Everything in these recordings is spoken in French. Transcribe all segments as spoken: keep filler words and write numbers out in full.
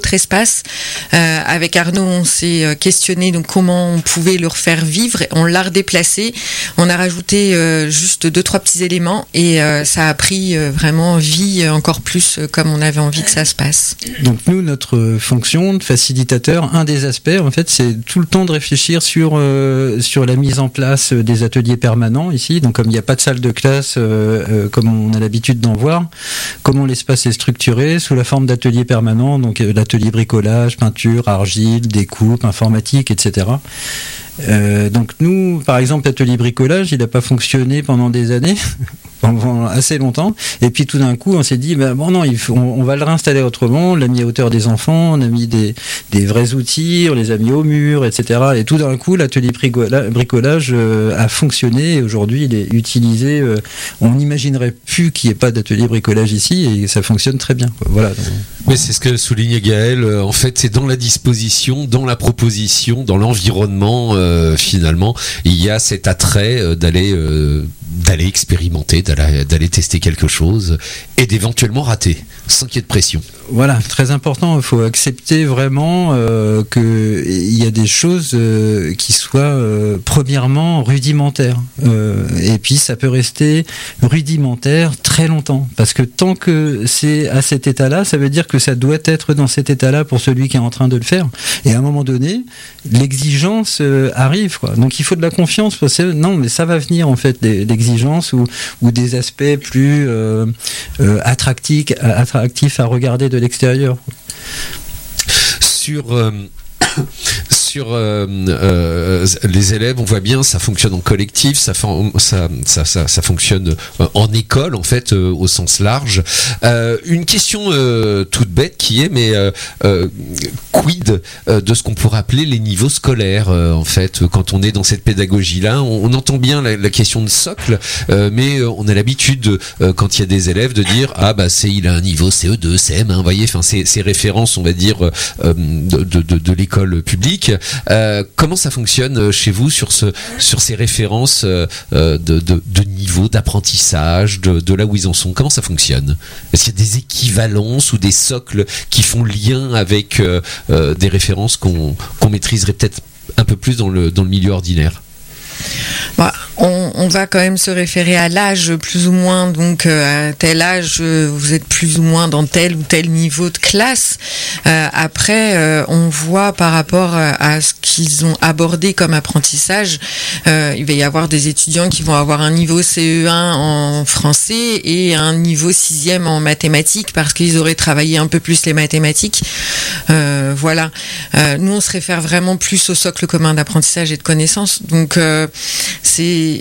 autre espace. Euh, avec Arnaud, on s'est questionné donc comment on pouvait le refaire vivre. On l'a redéplacé. On a rajouté euh, juste deux trois petits éléments et euh, ça a pris euh, vraiment vie encore plus euh, comme on avait envie que ça se passe. Donc nous, notre fonction de facilitateur, un des aspects, en fait, c'est tout le temps de réfléchir sur euh, sur la mise en place des ateliers permanents ici. Donc comme il n'y a pas de salle de classe euh, euh, comme on a l'habitude d'en voir, comment l'espace est structuré sous la forme d'ateliers permanents, donc euh, l'atelier bricolage, peinture, argile, découpe, informatique, et cetera. Euh, donc nous, par exemple, l'atelier bricolage, il n'a pas fonctionné pendant des années, pendant assez longtemps. Et puis tout d'un coup, on s'est dit, ben, bon non, il faut, on, on va le réinstaller autrement. On l'a mis à hauteur des enfants, on a mis des, des vrais outils, on les a mis au mur, et cetera. Et tout d'un coup, l'atelier bricola- bricolage euh, a fonctionné. Et aujourd'hui, il est utilisé. Euh, on n'imaginerait plus qu'il n'y ait pas d'atelier bricolage ici, et ça fonctionne très bien, quoi. Voilà. Donc, mais c'est ce que souligne Gaël. En fait, c'est dans la disposition, dans la proposition, dans l'environnement. Euh, Euh, finalement, il y a cet attrait euh, d'aller euh, d'aller expérimenter, d'aller, d'aller tester quelque chose et d'éventuellement rater, sans qu'il y ait de pression. Voilà, très important. Il faut accepter vraiment euh, qu'il y a des choses euh, qui soient euh, premièrement rudimentaires. Euh, et puis ça peut rester rudimentaire très longtemps. Parce que tant que c'est à cet état-là, ça veut dire que ça doit être dans cet état-là pour celui qui est en train de le faire. Et à un moment donné, l'exigence euh, arrive, quoi. Donc il faut de la confiance. Parce que, non, mais ça va venir en fait, l'exigence ou, ou des aspects plus euh, euh, attractifs, attractifs à regarder de l'extérieur. Sur euh, sur euh, euh, les élèves, on voit bien, ça fonctionne en collectif, ça, ça, ça, ça, ça fonctionne en école, en fait, euh, au sens large. Euh, une question euh, toute bête qui est, mais euh, euh, quid euh, de ce qu'on pourrait appeler les niveaux scolaires, euh, en fait, quand on est dans cette pédagogie-là, on, on entend bien la, la question de socle, euh, mais on a l'habitude, euh, quand il y a des élèves, de dire ah bah c'est il a un niveau C E deux, C M un, vous voyez, enfin ces, ces références, on va dire, euh, de, de, de, de l'école publique. Euh, comment ça fonctionne chez vous sur ce sur ces références euh, de, de, de niveau d'apprentissage, de, de là où ils en sont? Comment ça fonctionne? Est-ce qu'il y a des équivalences ou des socles qui font lien avec euh, euh, des références qu'on qu'on maîtriserait peut-être un peu plus dans le dans le milieu ordinaire? Bah, on, on va quand même se référer à l'âge plus ou moins, donc euh, à tel âge euh, vous êtes plus ou moins dans tel ou tel niveau de classe. Euh, après euh, on voit par rapport à, à ce qu'ils ont abordé comme apprentissage, euh, il va y avoir des étudiants qui vont avoir un niveau C E un en français et un niveau sixième en mathématiques parce qu'ils auraient travaillé un peu plus les mathématiques. Euh, voilà. Euh, nous on se réfère vraiment plus au socle commun d'apprentissage et de connaissances, donc euh, c'est,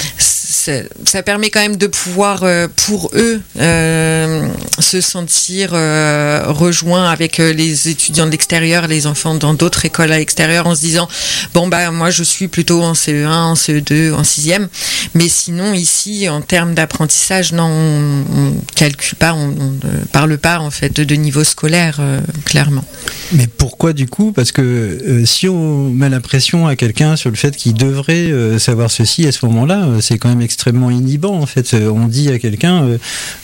c'est ça permet quand même de pouvoir euh, pour eux euh, se sentir euh, rejoints avec euh, les étudiants de l'extérieur, les enfants dans d'autres écoles à l'extérieur, en se disant bon bah moi je suis plutôt en C E un, en C E deux, en sixième, mais sinon ici en termes d'apprentissage non, on, on calcule pas, on, on ne parle pas en fait de, de niveau scolaire euh, clairement. Mais pourquoi du coup? Parce que euh, si on met la pression à quelqu'un sur le fait qu'il devrait euh, savoir ceci à ce moment-là, euh, c'est quand même extrêmement inhibant en fait. Euh, on dit à quelqu'un euh,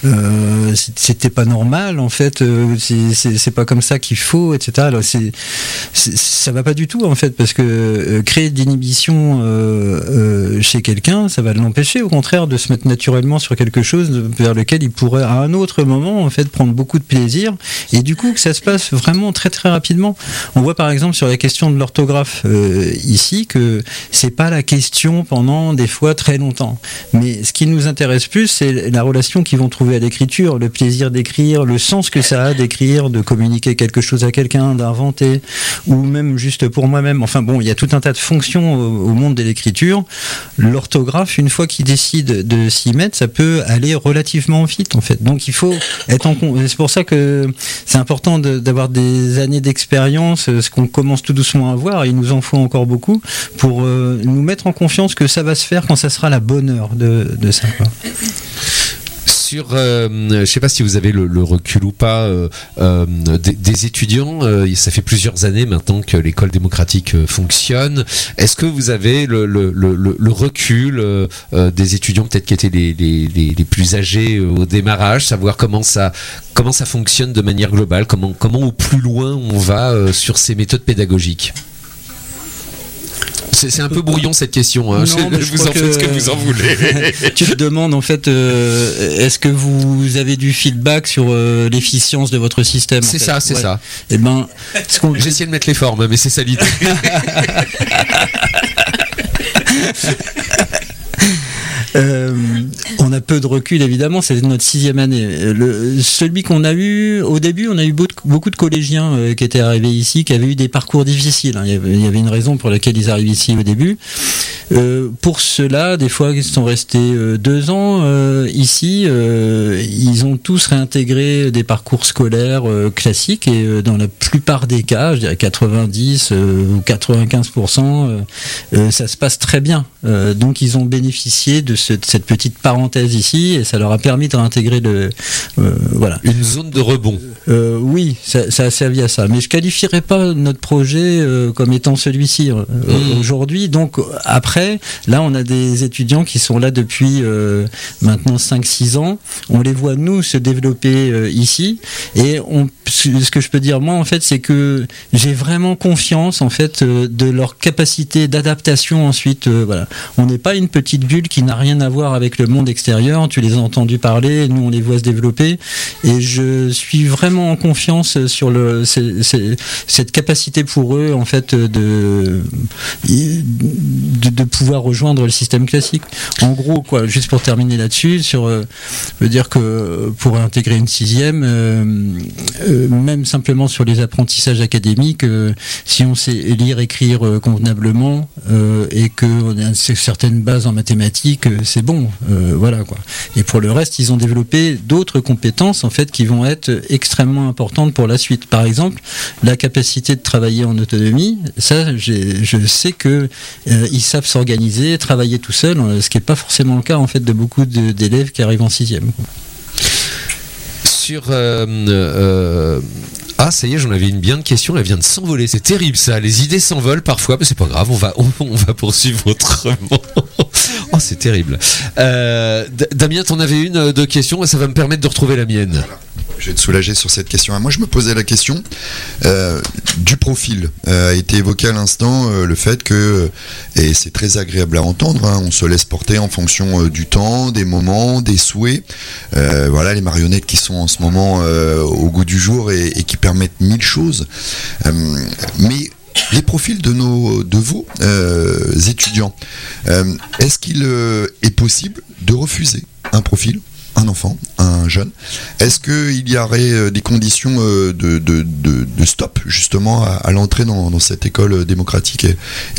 euh, c'était pas normal en fait, euh, c'est, c'est, c'est pas comme ça qu'il faut, et cetera. Alors c'est, c'est, ça va pas du tout en fait, parce que euh, créer de l'inhibition euh, euh, chez quelqu'un, ça va l'empêcher au contraire de se mettre naturellement sur quelque chose vers lequel il pourrait à un autre moment en fait prendre beaucoup de plaisir, et du coup que ça se passe vraiment très très rapidement. On voit par exemple sur la question de l'orthographe euh, ici que c'est pas la question pendant des fois très longtemps, mais ce qui nous intéresse plus c'est la relation qu'ils vont trouver à l'écriture, le plaisir d'écrire, le sens que ça a d'écrire, de communiquer quelque chose à quelqu'un, d'inventer, ou même juste pour moi-même. Enfin bon, il y a tout un tas de fonctions au, au monde de l'écriture. L'orthographe, une fois qu'ils décident de s'y mettre, ça peut aller relativement vite en fait. Donc il faut être en con... c'est pour ça que c'est important de, d'avoir des années d'expérience, ce qu'on commence tout doucement à voir, il nous en faut encore beaucoup pour euh, nous mettre en confiance que ça va se faire quand ça sera la bonne heure de, de ça, quoi. Sur, euh, je sais pas si vous avez le, le recul ou pas, euh, euh, des, des étudiants. Euh, ça fait plusieurs années maintenant que l'école démocratique euh, fonctionne. Est-ce que vous avez le, le, le, le recul euh, euh, des étudiants peut-être qui étaient les, les, les, les plus âgés euh, au démarrage, savoir comment ça comment ça fonctionne de manière globale, comment comment au plus loin on va euh, sur ces méthodes pédagogiques? C'est, c'est un peu brouillon cette question, hein. Non, je, je vous en faites ce que vous en voulez. Tu te demandes en fait, euh, est-ce que vous avez du feedback sur euh, l'efficience de votre système? C'est en fait. ça, c'est ouais. ça. Et ben, ce qu'on... J'ai essayé de mettre les formes, mais c'est ça l'idée. Euh, on a peu de recul évidemment, c'est notre sixième année. Le, celui qu'on a eu au début, on a eu beaucoup de collégiens euh, qui étaient arrivés ici, qui avaient eu des parcours difficiles. Hein. Il, y avait, il y avait une raison pour laquelle ils arrivent ici au début. Euh, pour ceux-là, des fois, ils sont restés euh, deux ans euh, ici. Euh, ils ont tous réintégré des parcours scolaires euh, classiques et euh, dans la plupart des cas, je dirais quatre-vingt-dix euh, ou quatre-vingt-quinze pour cent, euh, euh, ça se passe très bien. Euh, donc, ils ont bénéficié de ce, cette petite parenthèse ici et ça leur a permis de réintégrer le euh, voilà une zone de rebond. Euh, oui, ça, ça a servi à ça. Mais je qualifierais pas notre projet euh, comme étant celui-ci euh, mmh. aujourd'hui. Donc après, là, on a des étudiants qui sont là depuis euh, maintenant cinq six ans. On les voit nous se développer euh, ici et on, ce que je peux dire moi en fait, c'est que j'ai vraiment confiance en fait euh, de leur capacité d'adaptation ensuite. Euh, voilà, on n'est pas une petite bulle qui n'a rien à voir avec le monde extérieur. Tu les as entendus parler, nous on les voit se développer et je suis vraiment en confiance sur le, c'est, c'est, cette capacité pour eux en fait de, de, de pouvoir rejoindre le système classique. En gros, quoi, juste pour terminer là-dessus, sur, euh, je veux dire que pour intégrer une sixième, euh, euh, même simplement sur les apprentissages académiques, euh, si on sait lire, écrire euh, convenablement euh, et qu'on a certaines bases en mathématiques, euh, c'est bon, euh, voilà quoi. Et pour le reste, ils ont développé d'autres compétences en fait qui vont être extrêmement importantes pour la suite. Par exemple, la capacité de travailler en autonomie, ça, j'ai, je sais que euh, ils savent s'organiser, travailler tout seuls, ce qui n'est pas forcément le cas en fait de beaucoup de, d'élèves qui arrivent en sixième. Sur euh, euh, ah ça y est, j'en avais une bien de question, elle vient de s'envoler, c'est terrible ça, les idées s'envolent parfois, mais c'est pas grave, on va on, on va poursuivre autrement. Oh c'est terrible. Euh, Damien, t'en avais une de question et ça va me permettre de retrouver la mienne. Voilà. Je vais te soulager sur cette question. Moi, je me posais la question euh, du profil. Euh, a été évoqué à l'instant euh, le fait que, et c'est très agréable à entendre, hein, on se laisse porter en fonction euh, du temps, des moments, des souhaits. Euh, voilà, les marionnettes qui sont en ce moment euh, au goût du jour et, et qui permettent mille choses. Euh, mais les profils de nos, de vos euh, étudiants, euh, est-ce qu'il euh, est possible de refuser un profil ? Un enfant, un jeune. Est-ce qu'il y aurait des conditions de, de, de, de stop justement à, à l'entrée dans, dans cette école démocratique hébroïcienne ?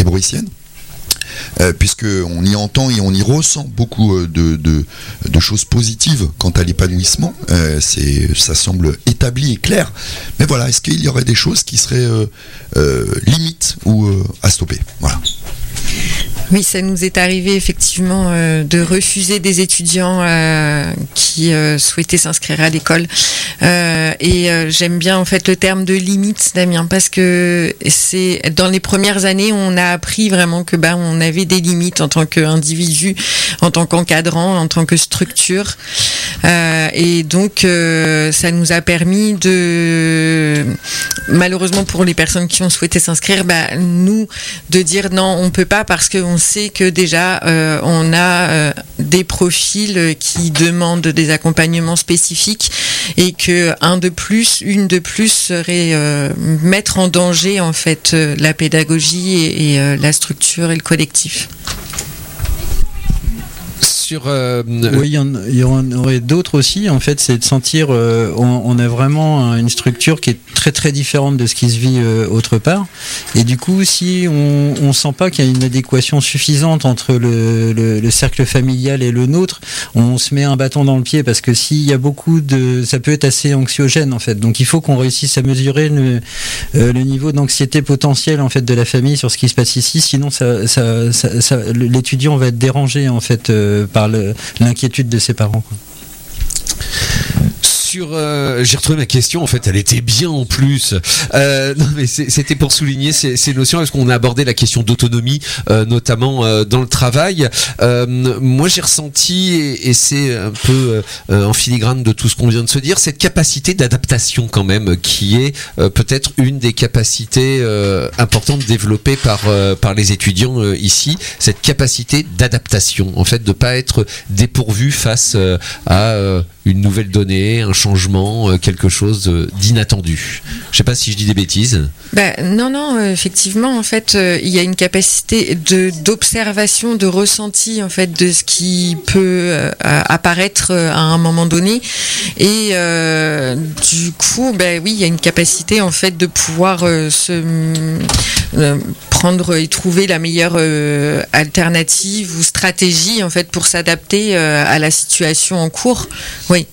Euh, puisqu'on y entend et on y ressent beaucoup de, de, de choses positives quant à l'épanouissement, euh, c'est, ça semble établi et clair, mais voilà, est-ce qu'il y aurait des choses qui seraient euh, euh, limites ou euh, à stopper ? Voilà. Oui, ça nous est arrivé effectivement euh, de refuser des étudiants euh, qui euh, souhaitaient s'inscrire à l'école. Euh, et euh, j'aime bien en fait le terme de limite, Damien, parce que c'est dans les premières années, on a appris vraiment que bah on avait des limites en tant qu'individu, en tant qu'encadrant, en tant que structure. Euh, et donc euh, ça nous a permis de, malheureusement pour les personnes qui ont souhaité s'inscrire, bah nous de dire non, on peut pas parce qu'on sait que déjà euh, on a euh, des profils qui demandent des accompagnements spécifiques et que un de plus, une de plus serait euh, mettre en danger en fait euh, la pédagogie et, et euh, la structure et le collectif. Sur, euh, oui, il y, en, il y en aurait d'autres aussi. En fait, c'est de sentir, euh, on, on a vraiment une structure qui est très très différente de ce qui se vit euh, autre part. Et du coup, si on, on sent pas qu'il y a une adéquation suffisante entre le, le, le cercle familial et le nôtre, on se met un bâton dans le pied parce que s'il y a beaucoup de, ça peut être assez anxiogène en fait. Donc, il faut qu'on réussisse à mesurer le, euh, le niveau d'anxiété potentielle en fait de la famille sur ce qui se passe ici. Sinon, ça, ça, ça, ça, l'étudiant va être dérangé en fait. Euh, par le, l'inquiétude de ses parents. sur, euh, j'ai retrouvé ma question. En fait, elle était bien en plus. Euh, non, mais c'était pour souligner ces, ces notions, parce qu'on a abordé la question d'autonomie, euh, notamment euh, dans le travail. Euh, moi, j'ai ressenti, et, et c'est un peu euh, en filigrane de tout ce qu'on vient de se dire, cette capacité d'adaptation quand même, qui est euh, peut-être une des capacités euh, importantes développées par euh, par les étudiants euh, ici. Cette capacité d'adaptation, en fait, de pas être dépourvu face euh, à euh, une nouvelle donnée, un changement, euh, quelque chose euh, d'inattendu. Je sais pas si je dis des bêtises. Ben, non, non, euh, effectivement, en fait, euh, il y a une capacité de d'observation, de ressenti, en fait, de ce qui peut euh, apparaître euh, à un moment donné. Et euh, du coup, ben oui, il y a une capacité, en fait, de pouvoir euh, se euh, prendre et trouver la meilleure euh, alternative ou stratégie, en fait, pour s'adapter euh, à la situation en cours. Oui.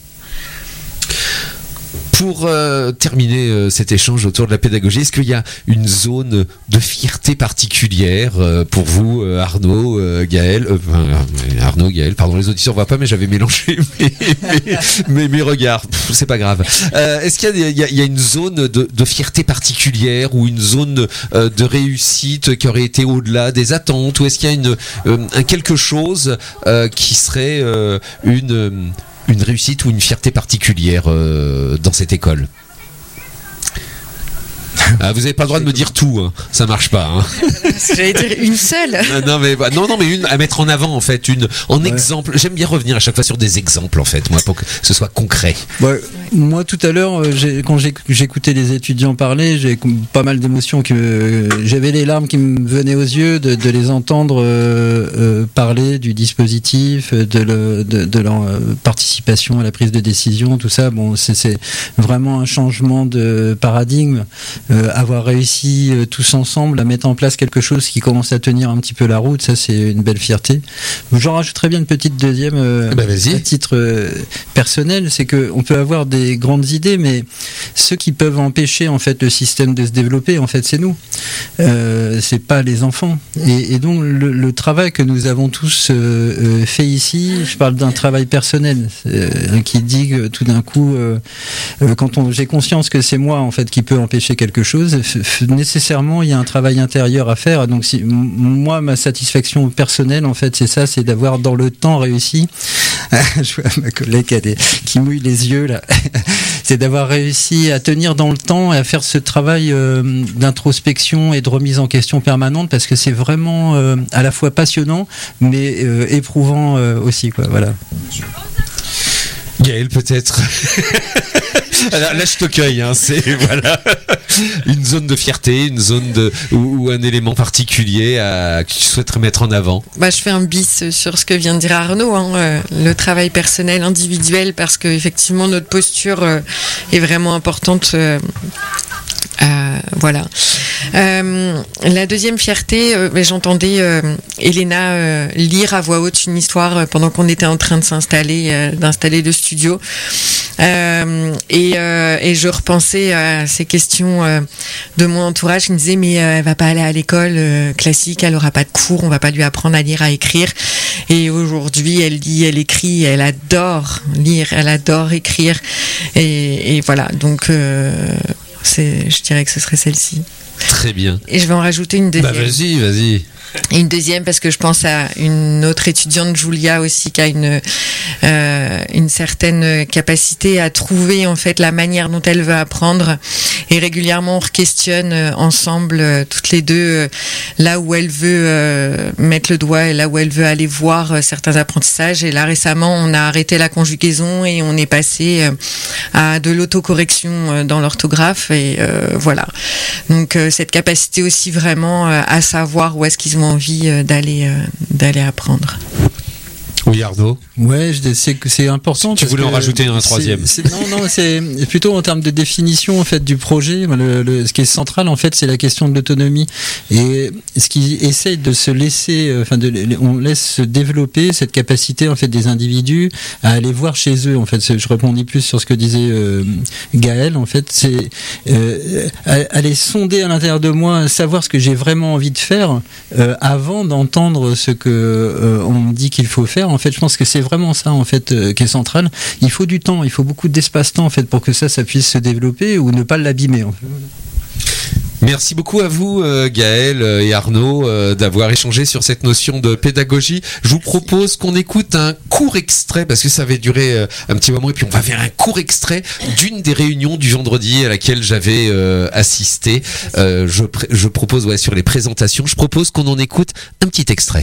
Pour euh, terminer euh, cet échange autour de la pédagogie, est-ce qu'il y a une zone de fierté particulière euh, pour vous, euh, Arnaud, euh, Gaël, euh, euh, Arnaud, Gaël, pardon, les auditeurs ne voient pas, mais j'avais mélangé mes, mes, mes, mes regards. Pff, c'est pas grave. Euh, est-ce qu'il y a, il y a, il y a une zone de, de fierté particulière ou une zone euh, de réussite qui aurait été au-delà des attentes, ou est-ce qu'il y a une, euh, un quelque chose euh, qui serait euh, une une réussite ou une fierté particulière euh, dans cette école? Ah, vous n'avez pas le droit de me dire tout, hein. Ça marche pas. Hein. J'allais dire une seule. Non, mais non, non, mais une à mettre en avant en fait, une en ouais. exemple. J'aime bien revenir à chaque fois sur des exemples en fait, moi, pour que ce soit concret. Ouais, moi, tout à l'heure, j'ai, quand j'ai, j'écoutais les étudiants parler, j'ai pas mal d'émotions. Que j'avais les larmes qui me venaient aux yeux de, de les entendre euh, euh, parler du dispositif, de, le, de, de leur participation à la prise de décision, tout ça. Bon, c'est, c'est vraiment un changement de paradigme. Euh, avoir réussi euh, tous ensemble à mettre en place quelque chose qui commence à tenir un petit peu la route, ça c'est une belle fierté. J'en rajouterais bien une petite deuxième euh, bah, à titre euh, personnel, c'est que on peut avoir des grandes idées, mais ceux qui peuvent empêcher en fait le système de se développer, en fait c'est nous, euh, c'est pas les enfants. Et, et donc le, le travail que nous avons tous euh, fait ici, je parle d'un travail personnel euh, qui dit que tout d'un coup, euh, euh, quand on, j'ai conscience que c'est moi en fait qui peut empêcher quelque chose, nécessairement il y a un travail intérieur à faire. Donc si, moi ma satisfaction personnelle en fait c'est ça, c'est d'avoir dans le temps réussi, je vois ma collègue qui, a des, qui mouille les yeux là, c'est d'avoir réussi à tenir dans le temps et à faire ce travail euh, d'introspection et de remise en question permanente, parce que c'est vraiment euh, à la fois passionnant mais euh, éprouvant euh, aussi quoi, voilà. Gaël peut-être. Alors, là je te cueille, hein, c'est voilà une zone de fierté, une zone de ou, ou un élément particulier à, que tu souhaiterais mettre en avant. Bah, je fais un bis sur ce que vient de dire Arnaud, hein, euh, le travail personnel, individuel, parce que effectivement notre posture euh, est vraiment importante. Euh, Euh, voilà. Euh, la deuxième fierté, euh, j'entendais euh, Elena euh, lire à voix haute une histoire euh, pendant qu'on était en train de s'installer, euh, d'installer le studio. Euh, et, euh, et je repensais à ces questions euh, de mon entourage qui me disaient mais euh, elle va pas aller à l'école euh, classique, elle aura pas de cours, on va pas lui apprendre à lire, à écrire. Et aujourd'hui, elle lit, elle écrit, elle adore lire, elle adore écrire. Et, et voilà, donc euh, c'est, je dirais que ce serait celle-ci. Très bien. Et je vais en rajouter une deuxième. Bah vas-y, vas-y. Et une deuxième parce que je pense à une autre étudiante, Julia aussi, qui a une euh, une certaine capacité à trouver en fait la manière dont elle veut apprendre. Et régulièrement, on questionne ensemble euh, toutes les deux euh, là où elle veut euh, mettre le doigt et là où elle veut aller voir euh, certains apprentissages. Et là récemment, on a arrêté la conjugaison et on est passé euh, à de l'autocorrection euh, dans l'orthographe. Et euh, voilà. Donc euh, cette capacité aussi vraiment euh, à savoir où est-ce qu'ils ont envie euh, d'aller euh, d'aller apprendre. Oui, Arnaud. Ouais, je sais que c'est important. Tu voulais en rajouter un troisième. C'est, c'est, non, non, c'est plutôt en termes de définition en fait du projet. Le, le, ce qui est central en fait, c'est la question de l'autonomie et ce qui essaye de se laisser, enfin, de, on laisse se développer cette capacité en fait des individus à aller voir chez eux. En fait, je répondis plus sur ce que disait euh, Gaël. En fait, c'est euh, aller sonder à l'intérieur de moi, savoir ce que j'ai vraiment envie de faire euh, avant d'entendre ce que euh, on me dit qu'il faut faire. En fait. Je pense que c'est vraiment ça en fait euh, qui est central. Il faut du temps, il faut beaucoup d'espace-temps en fait pour que ça, ça puisse se développer ou ne pas l'abîmer. En fait. Merci beaucoup à vous euh, Gaël euh, et Arnaud euh, d'avoir échangé sur cette notion de pédagogie. Je vous propose qu'on écoute un court extrait parce que ça va durer euh, un petit moment et puis on va faire un court extrait d'une des réunions du vendredi à laquelle j'avais euh, assisté. Euh, je, pr- je propose ouais, sur les présentations, je propose qu'on en écoute un petit extrait.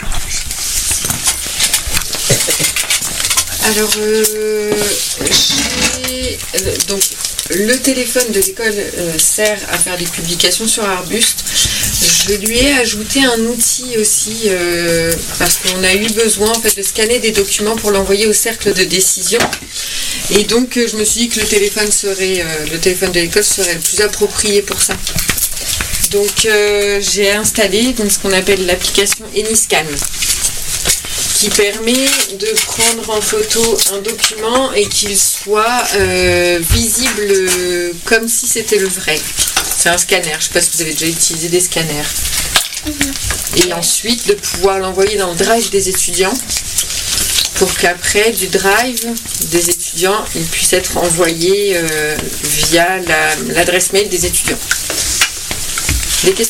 Alors, euh, j'ai, euh, donc, le téléphone de l'école euh, sert à faire des publications sur Arbuste. Je lui ai ajouté un outil aussi euh, parce qu'on a eu besoin en fait de scanner des documents pour l'envoyer au cercle de décision. Et donc, euh, je me suis dit que le téléphone serait, euh, le téléphone de l'école serait le plus approprié pour ça. Donc, euh, j'ai installé donc ce qu'on appelle l'application AnyScan, qui permet de prendre en photo un document et qu'il soit euh, visible euh, comme si c'était le vrai. C'est un scanner, je ne sais pas si vous avez déjà utilisé des scanners. Mm-hmm. Et ensuite de pouvoir l'envoyer dans le drive des étudiants pour qu'après du drive des étudiants, il puisse être envoyé euh, via la, l'adresse mail des étudiants. Des questions ?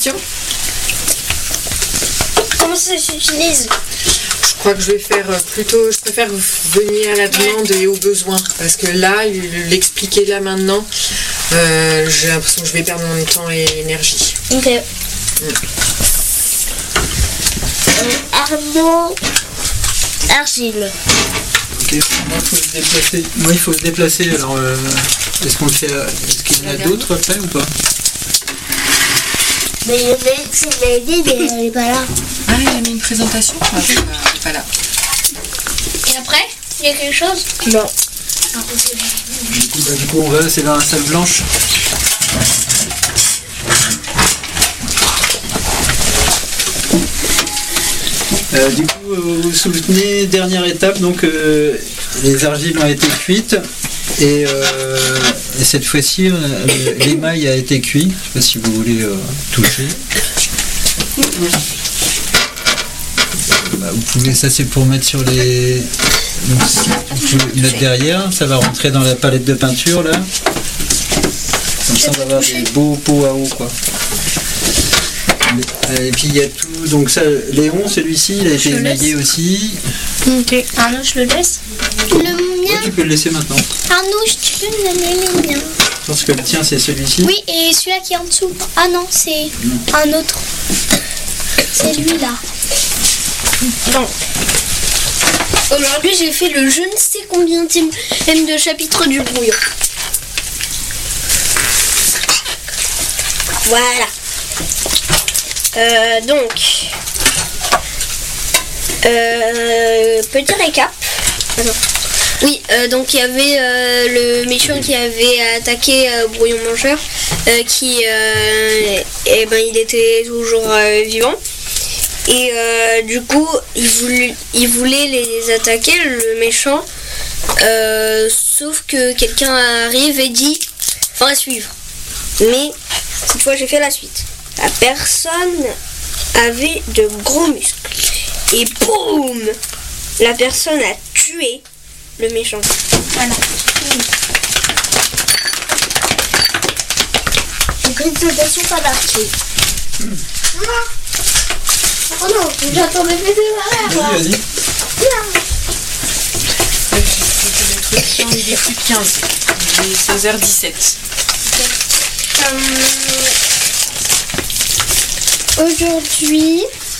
Comment ça s'utilise ? Je crois que je vais faire plutôt, je préfère venir à la demande et au besoin, parce que là, l'expliquer là maintenant, euh, j'ai l'impression que je vais perdre mon temps et énergie. Ok. Mm. Euh, Arnaud, argile. Ok, moi il faut se déplacer. Moi il faut se déplacer. Alors, euh, est-ce qu'on le fait Est-ce qu'il y en a d'autres après ou pas? Mais il m'a aidé, mais il n'est pas là. Ah, il a mis une présentation. Ah, il n'est pas là. Et après, il y a quelque chose? Non. Du coup, bah, du coup, on va, c'est dans la salle blanche. Euh, du coup, vous vous souvenez, dernière étape, donc euh, les argiles ont été cuites. Et, euh, et cette fois-ci, euh, l'émail a été cuit. Je ne sais pas si vous voulez euh, toucher. Bah, vous pouvez, ça c'est pour mettre sur les. Donc, vous pouvez mettre derrière, ça va rentrer dans la palette de peinture là. Comme ça, on va avoir des beaux pots à eau quoi. Et puis il y a tout. Donc ça, Léon, celui-ci, il a été émaillé aussi. Ok. Arnaud, je le laisse. Le mien. Ouais, tu peux le laisser maintenant. Arnaud, tu peux me donner le mien. Je pense que le tien c'est celui-ci. Oui, et celui-là qui est en dessous. Ah non, c'est non. Un autre. C'est lui-là. Bon. Aujourd'hui, j'ai fait le je ne sais combien de chapitre du brouillon. Voilà. Euh, donc, euh, petit récap. Attends. Oui, euh, donc il y avait euh, le méchant qui avait attaqué euh, Brouillon Mangeur, euh, qui, euh, eh ben, il était toujours euh, vivant. Et euh, du coup, il voulait, il voulait les attaquer, le méchant, euh, sauf que quelqu'un arrive et dit « Faut la suivre ». Mais cette fois, j'ai fait la suite. La personne avait de gros muscles. Et boum, la personne a tué le méchant. Voilà. Donc une présentation pas marquée. Mmh. Oh non, j'attends mes bébés derrière. Vas-y, vas-y. Il est plus de quinze. Il est seize heures dix-sept. Euh, aujourd'hui...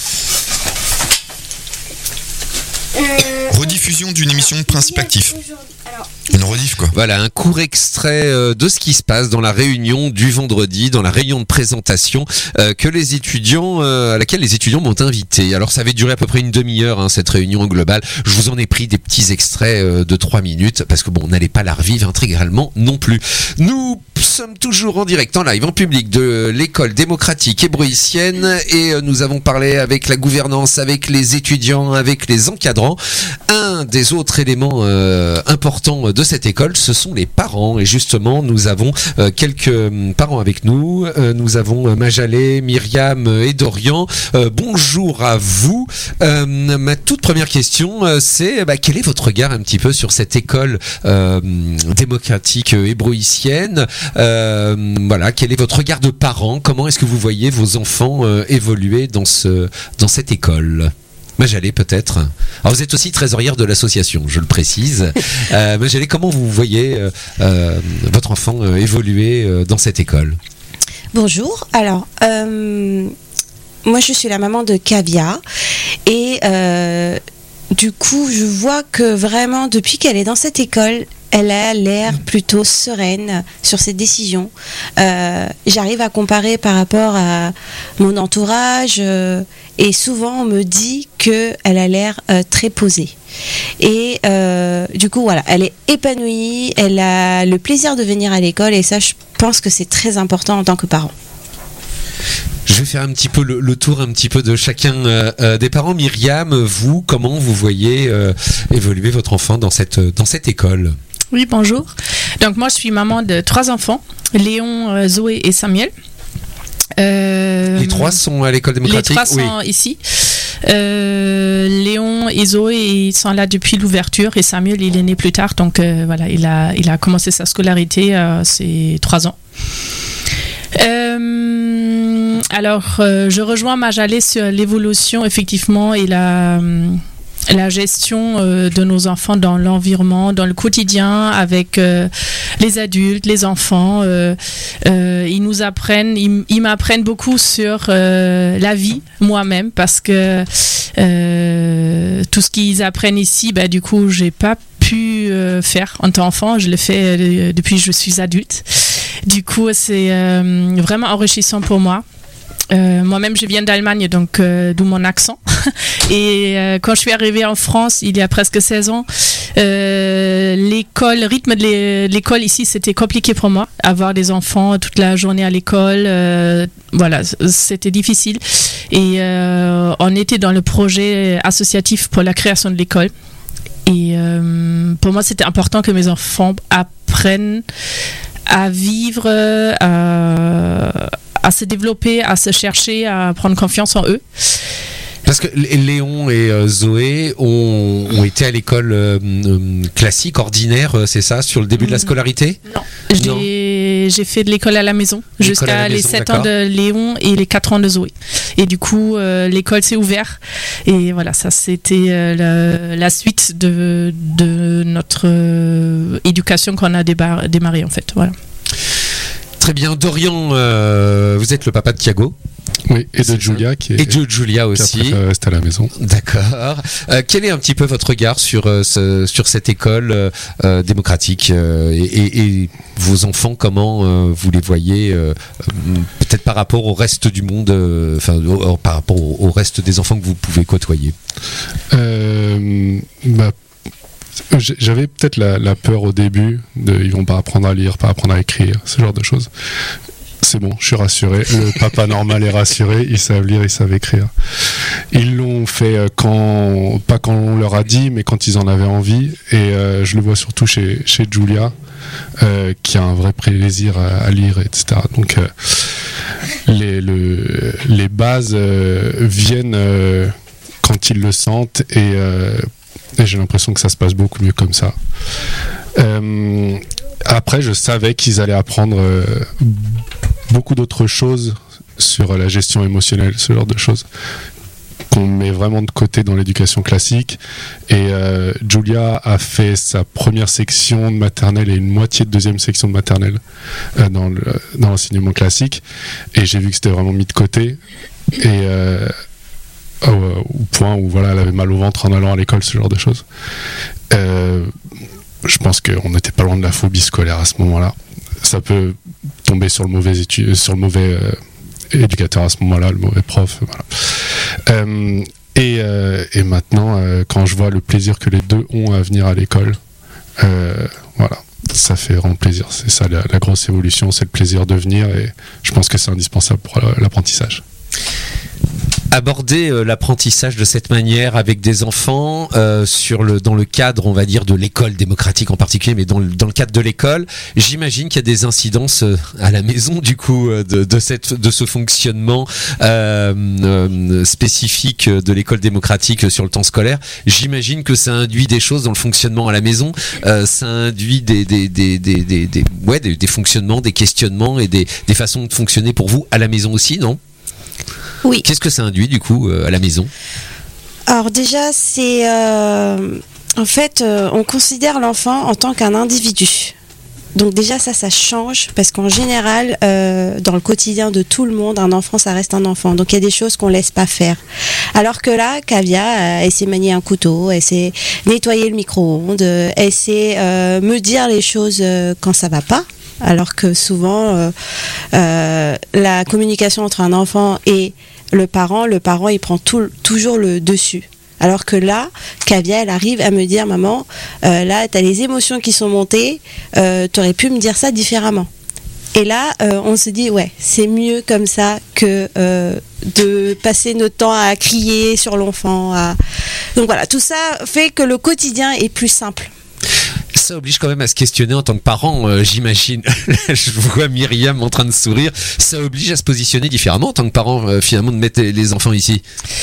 Euh, Rediffusion d'une émission de Principe Actif. Une rediff quoi. Voilà, un court extrait euh, de ce qui se passe dans la réunion du vendredi, dans la réunion de présentation euh, que les étudiants, euh, à laquelle les étudiants m'ont invité. Alors ça avait duré à peu près une demi-heure hein, cette réunion globale. Je vous en ai pris des petits extraits euh, de trois minutes parce que bon, on n'allait pas la revivre intégralement non plus. Nous sommes toujours en direct, en live, en public de l'école démocratique hébroïcienne et euh, nous avons parlé avec la gouvernance, avec les étudiants, avec les encadrants. Un des autres éléments euh, importants important de cette école, ce sont les parents. Et justement, nous avons euh, quelques parents avec nous. Euh, nous avons euh, Majalé, Myriam et Dorian. Euh, bonjour à vous. Euh, ma toute première question, euh, c'est bah, quel est votre regard un petit peu sur cette école euh, démocratique euh, hébroïcienne euh, Voilà, quel est votre regard de parents? Comment est-ce que vous voyez vos enfants euh, évoluer dans ce dans cette école? Majalé, peut-être. Alors vous êtes aussi trésorière de l'association, je le précise. Euh, Majalé, comment vous voyez euh, euh, votre enfant euh, évoluer euh, dans cette école? Bonjour. Alors, euh, moi je suis la maman de Kavia et euh, du coup je vois que vraiment depuis qu'elle est dans cette école, elle a l'air plutôt sereine sur ses décisions. Euh, j'arrive à comparer par rapport à mon entourage euh, et souvent on me dit qu'elle a l'air euh, très posée. Et euh, du coup voilà, elle est épanouie, elle a le plaisir de venir à l'école et ça je pense que c'est très important en tant que parent. Je vais faire un petit peu le, le tour un petit peu de chacun euh, euh, des parents. Myriam, vous, comment vous voyez euh, évoluer votre enfant dans cette, dans cette école? Oui, bonjour. Donc moi, je suis maman de trois enfants, Léon, euh, Zoé et Samuel. Euh, les trois sont à l'école démocratique? Les trois sont oui. ici. Euh, Léon et Zoé ils sont là depuis l'ouverture et Samuel, il est né plus tard. Donc euh, voilà, il a, il a commencé sa scolarité à euh, ses trois ans. Euh, alors, euh, je rejoins Majalé sur l'évolution, effectivement, et la, la gestion euh, de nos enfants dans l'environnement, dans le quotidien, avec euh, les adultes, les enfants. Euh, euh, ils nous apprennent, ils, ils m'apprennent beaucoup sur euh, la vie, moi-même, parce que euh, tout ce qu'ils apprennent ici, bah, du coup, j'ai pas pu euh, faire en tant qu'enfant. Je le fais euh, depuis que je suis adulte. Du coup, c'est euh, vraiment enrichissant pour moi. Euh, moi-même, je viens d'Allemagne, donc euh, d'où mon accent. Et euh, quand je suis arrivée en France, il y a presque seize ans, euh, l'école, le rythme de l'école ici, c'était compliqué pour moi. Avoir des enfants toute la journée à l'école, euh, voilà, c'était difficile. Et euh, on était dans le projet associatif pour la création de l'école. Et euh, pour moi, c'était important que mes enfants apprennent à vivre, à, à se développer, à se chercher, à prendre confiance en eux. Parce que Léon et euh, Zoé ont, ont été à l'école euh, euh, classique, ordinaire, euh, c'est ça, sur le début de la scolarité? Non, j'ai, j'ai fait de l'école à la maison, l'école jusqu'à la maison, les sept ans de Léon et les quatre ans de Zoé. Et du coup, euh, l'école s'est ouverte. Et voilà, ça c'était euh, la, la suite de, de notre euh, éducation qu'on a débar- démarré en fait. Voilà. Très bien. Dorian, euh, vous êtes le papa de Thiago? Oui, et de Julia qui est, et de Julia aussi. Qui a rester à la maison. D'accord. Euh, quel est un petit peu votre regard sur euh, ce, sur cette école euh, démocratique euh, et, et, et vos enfants, comment euh, vous les voyez euh, peut-être par rapport au reste du monde, enfin euh, par rapport au, au reste des enfants que vous pouvez côtoyer? Euh, bah, j'avais peut-être la, la peur au début de ils vont pas apprendre à lire, pas apprendre à écrire, ce genre de choses. C'est bon, je suis rassuré. Le papa normal est rassuré. Ils savent lire, ils savent écrire. Ils l'ont fait quand, pas quand on leur a dit, mais quand ils en avaient envie. Et euh, je le vois surtout chez, chez Julia, euh, qui a un vrai plaisir à, à lire, et cetera. Donc, euh, les, le, les bases euh, viennent euh, quand ils le sentent. Et, euh, et j'ai l'impression que ça se passe beaucoup mieux comme ça. Euh, après, je savais qu'ils allaient apprendre euh, beaucoup d'autres choses sur la gestion émotionnelle, ce genre de choses qu'on met vraiment de côté dans l'éducation classique. Et euh, Julia a fait sa première section de maternelle et une moitié de deuxième section de maternelle euh, dans, le, dans l'enseignement classique. Et j'ai vu que c'était vraiment mis de côté. Et euh, au, au point où voilà, elle avait mal au ventre en allant à l'école, ce genre de choses. Euh, je pense qu'on n'était pas loin de la phobie scolaire à ce moment-là. Ça peut tomber sur le mauvais, étu- sur le mauvais euh, éducateur à ce moment-là, le mauvais prof. Voilà. Euh, et, euh, et maintenant, euh, quand je vois le plaisir que les deux ont à venir à l'école, euh, voilà, ça fait vraiment plaisir. C'est ça la, la grosse évolution, c'est le plaisir de venir et je pense que c'est indispensable pour l'apprentissage. Aborder euh, l'apprentissage de cette manière avec des enfants euh, sur le dans le cadre, on va dire, de l'école démocratique en particulier, mais dans le, dans le cadre de l'école, j'imagine qu'il y a des incidences euh, à la maison du coup euh, de, de cette de ce fonctionnement euh, euh, spécifique de l'école démocratique sur le temps scolaire. J'imagine que ça induit des choses dans le fonctionnement à la maison, euh, ça induit des des des des des, des ouais des, des fonctionnements, des questionnements et des des façons de fonctionner pour vous à la maison aussi, non ? Oui. Qu'est-ce que ça induit du coup euh, à la maison ? Alors déjà, c'est euh, en fait, euh, on considère l'enfant en tant qu'un individu. Donc déjà ça, ça change parce qu'en général, euh, dans le quotidien de tout le monde, un enfant, ça reste un enfant. Donc il y a des choses qu'on laisse pas faire. Alors que là, Kavya, elle sait manier un couteau, elle sait nettoyer le micro-ondes, elle sait euh, me dire les choses euh, quand ça va pas. Alors que souvent, euh, euh, la communication entre un enfant et le parent, le parent, il prend tout, toujours le dessus. Alors que là, Kavya, elle arrive à me dire, maman, euh, là, t'as les émotions qui sont montées, euh, t'aurais pu me dire ça différemment. Et là, euh, on se dit, ouais, c'est mieux comme ça que euh, de passer notre temps à crier sur l'enfant. À... Donc voilà, tout ça fait que le quotidien est plus simple. Ça oblige quand même à se questionner en tant que parent, euh, j'imagine. Je vois Myriam en train de sourire. Ça oblige à se positionner différemment en tant que parent, euh, finalement, de mettre les enfants ici.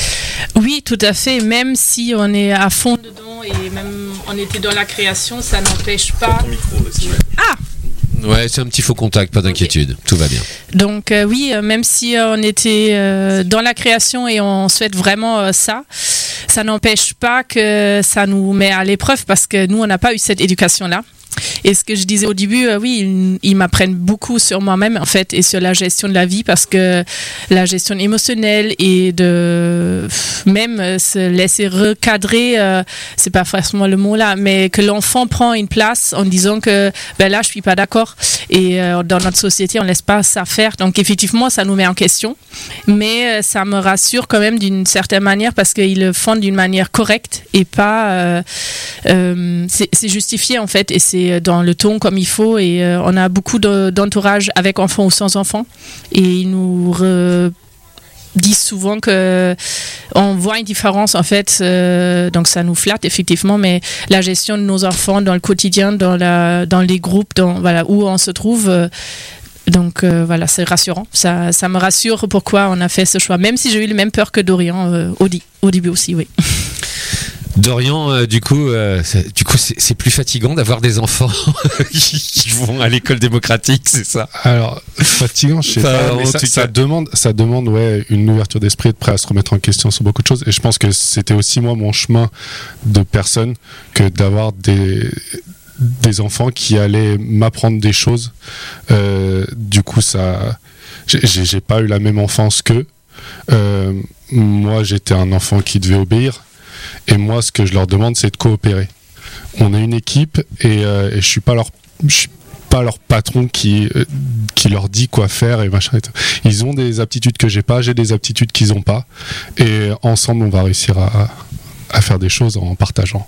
Oui, tout à fait. Même si on est à fond dedans et même on était dans la création, ça n'empêche pas. Ton micro aussi. Ah! Ouais, c'est un petit faux contact, pas d'inquiétude. Okay. Tout va bien. Donc euh, oui, euh, même si euh, on était euh, dans la création et on souhaite vraiment euh, ça, ça n'empêche pas que ça nous met à l'épreuve parce que nous, on n'a pas eu cette éducation-là. Et ce que je disais au début, euh, oui, ils, ils m'apprennent beaucoup sur moi-même en fait et sur la gestion de la vie parce que la gestion émotionnelle et de même euh, se laisser recadrer, euh, c'est pas forcément le mot là, mais que l'enfant prend une place en disant que ben là je suis pas d'accord et euh, dans notre société on laisse pas ça faire. Donc effectivement ça nous met en question, mais euh, ça me rassure quand même d'une certaine manière parce qu'ils le font d'une manière correcte et pas euh, euh, c'est, c'est justifié en fait et c'est dans le ton comme il faut et euh, on a beaucoup de, d'entourage avec enfants ou sans enfants et ils nous re- disent souvent que on voit une différence en fait euh, donc ça nous flatte effectivement mais la gestion de nos enfants dans le quotidien dans, la, dans les groupes dans, voilà, où on se trouve euh, donc euh, voilà c'est rassurant ça, ça me rassure pourquoi on a fait ce choix même si j'ai eu la même peur que Dorian euh, au, di- au début aussi oui. Dorian, euh, du coup, euh, c'est, du coup, c'est, c'est plus fatigant d'avoir des enfants qui, qui vont à l'école démocratique, c'est ça ? Alors fatigant, je sais enfin, pas, mais ça, ça demande, ça demande, ouais, une ouverture d'esprit, de prêt à se remettre en question sur beaucoup de choses. Et je pense que c'était aussi moi mon chemin de personne que d'avoir des des enfants qui allaient m'apprendre des choses. Euh, du coup, ça, j'ai, j'ai pas eu la même enfance qu'eux. Euh, moi, j'étais un enfant qui devait obéir. Et moi, ce que je leur demande, c'est de coopérer. On est une équipe et, euh, et je suis pas leur, je suis pas leur patron qui euh, qui leur dit quoi faire et machin. Et tout. Ils ont des aptitudes que j'ai pas, j'ai des aptitudes qu'ils ont pas, et ensemble, on va réussir à à faire des choses en partageant.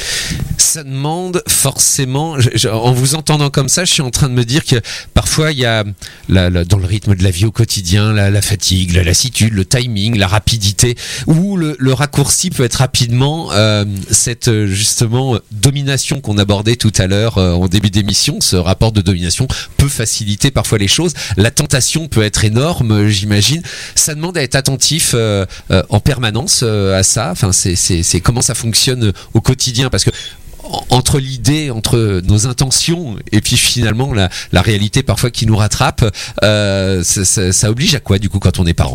Ça demande forcément, je, je, en vous entendant comme ça, je suis en train de me dire que parfois il y a la, la, dans le rythme de la vie au quotidien, la, la fatigue, la lassitude, le timing, la rapidité, ou le, le raccourci peut être rapidement euh, cette justement domination qu'on abordait tout à l'heure euh, en début d'émission. Ce rapport de domination peut faciliter parfois les choses. La tentation peut être énorme, j'imagine. Ça demande à être attentif euh, euh, en permanence euh, à ça. Enfin, c'est, c'est, c'est comment ça fonctionne au quotidien. Parce que entre l'idée, entre nos intentions et puis finalement la, la réalité parfois qui nous rattrape, euh, ça, ça, ça oblige à quoi du coup quand on est parent ?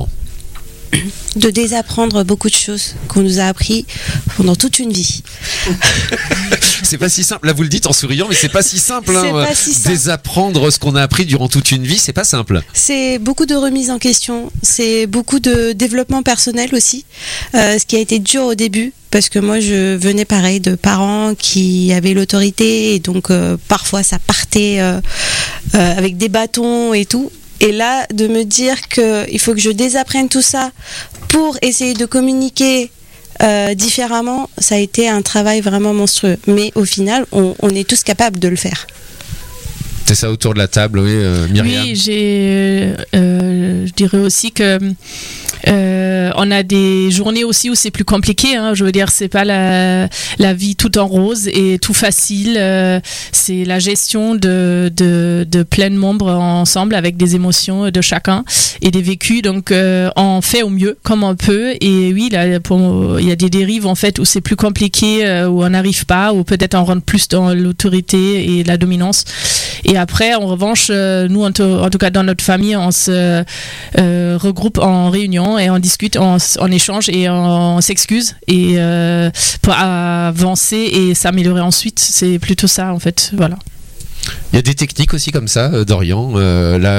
De désapprendre beaucoup de choses qu'on nous a appris pendant toute une vie. C'est pas si simple, là vous le dites en souriant, mais c'est pas si simple. C'est hein. pas si simple. Désapprendre ce qu'on a appris durant toute une vie, c'est pas simple. C'est beaucoup de remise en question, c'est beaucoup de développement personnel aussi, euh, ce qui a été dur au début. Parce que moi, je venais pareil de parents qui avaient l'autorité et donc euh, parfois ça partait euh, euh, avec des bâtons et tout. Et là, de me dire qu'il faut que je désapprenne tout ça pour essayer de communiquer euh, différemment, ça a été un travail vraiment monstrueux. Mais au final, on, on est tous capables de le faire. C'est ça autour de la table, oui, euh, Myriam. Oui, j'ai, euh, je dirais aussi que euh, on a des journées aussi où c'est plus compliqué. Hein. Je veux dire, c'est pas la, la vie tout en rose et tout facile. Euh, c'est la gestion de, de, de plein de membres ensemble avec des émotions de chacun et des vécus. Donc, euh, on fait au mieux comme on peut. Et oui, là, pour, il y a des dérives en fait où c'est plus compliqué, euh, où on n'arrive pas, où peut-être on rentre plus dans l'autorité et la dominance. Et après, en revanche, euh, nous, en, to- en tout cas dans notre famille, on se euh, regroupe en réunion et on discute, on, on échange et on, on s'excuse et euh, pour avancer et s'améliorer ensuite. C'est plutôt ça en fait. Voilà. Il y a des techniques aussi comme ça, euh, Dorian. Euh, là,